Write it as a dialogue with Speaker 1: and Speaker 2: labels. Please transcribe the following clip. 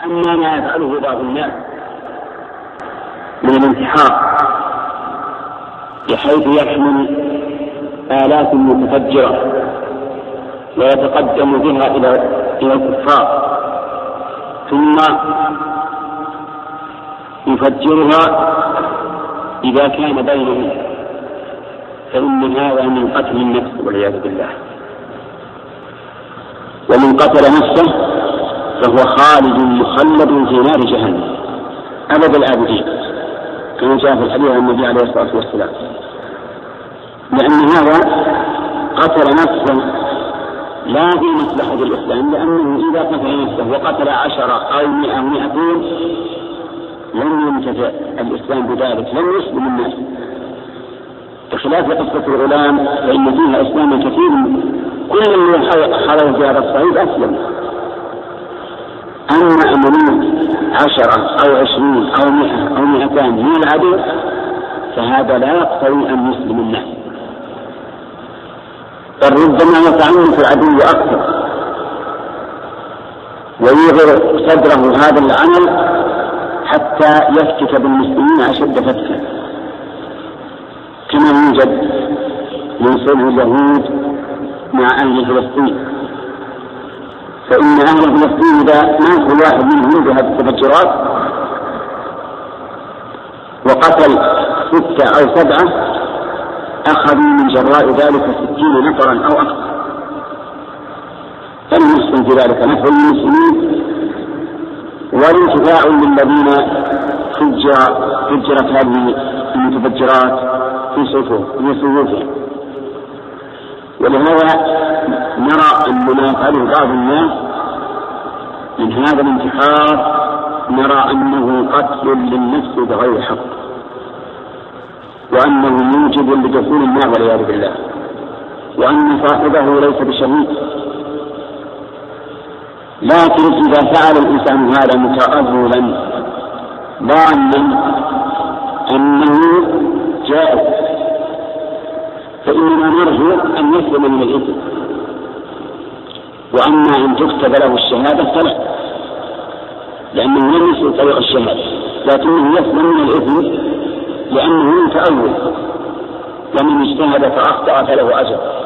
Speaker 1: أما ما يفعله بعض الناس من الانتحار بحيث يحمل آلات متفجرة ويتقدم بها إلى الكفار ثم يفجرها إذا كان بينهم، فإن هذا من قتل النفس والعياذ بالله. ومن قتل نفسه فهو خالد مخلد في نار جهنم أبد الآبدين، كما جاء في الحديث عن النبي عليه الصلاة والسلام، لأن هذا قتل نفسه لا في مصلحة الإسلام، لأنه إذا قتل نفسه وقتل 10 أو 100 أو 200 لم ينتفع الإسلام بذلك، لم يسلم الناس، بخلاف قصة الغلام فإن فيها إسلام كثير، كل من حضر في هذا الصعيد أسلم. أما أمنية 10 أو 20 أو 100 أو 200 من العدو فهذا لا يقتضي أن يسلم الناس، بل ربما يتعنف العدو أكثر ويغر صدره هذا العمل حتى يفتك بالمسلمين أشد فتكا، كما يوجد من صلح اليهود مع أهل فلسطين. فإن أهل فلسطين إذا مات واحد منهم بهذه التفجيرات وقتل 6 أو 7 أخذوا من جراء ذلك 60 نفرا أو أكثر، فالمسلم في ذلك نفع للمسلمين والانتفاع للذين فجرت هذه المتفجرات في صفوفهم. ولهذا نرى أن ما يفعله بعض الناس من هذا الانتحار نرى أنه قتل للنفس بغير حق، وأنه موجب لدخول النار والعياذ بالله، وأن صاحبه ليس بشهيد. لكن إذا فعل الإنسان هذا متأولا ظانا أنه جائز فإننا نرجو أن يسلم من الإثم، وأما أن تكتب له الشهادة فلا، لأنه لم يسلك طريق الشهادة، لكنه يسلم من الإثم لأنه متأول، ومن اجتهد فأخطأ فله أجر.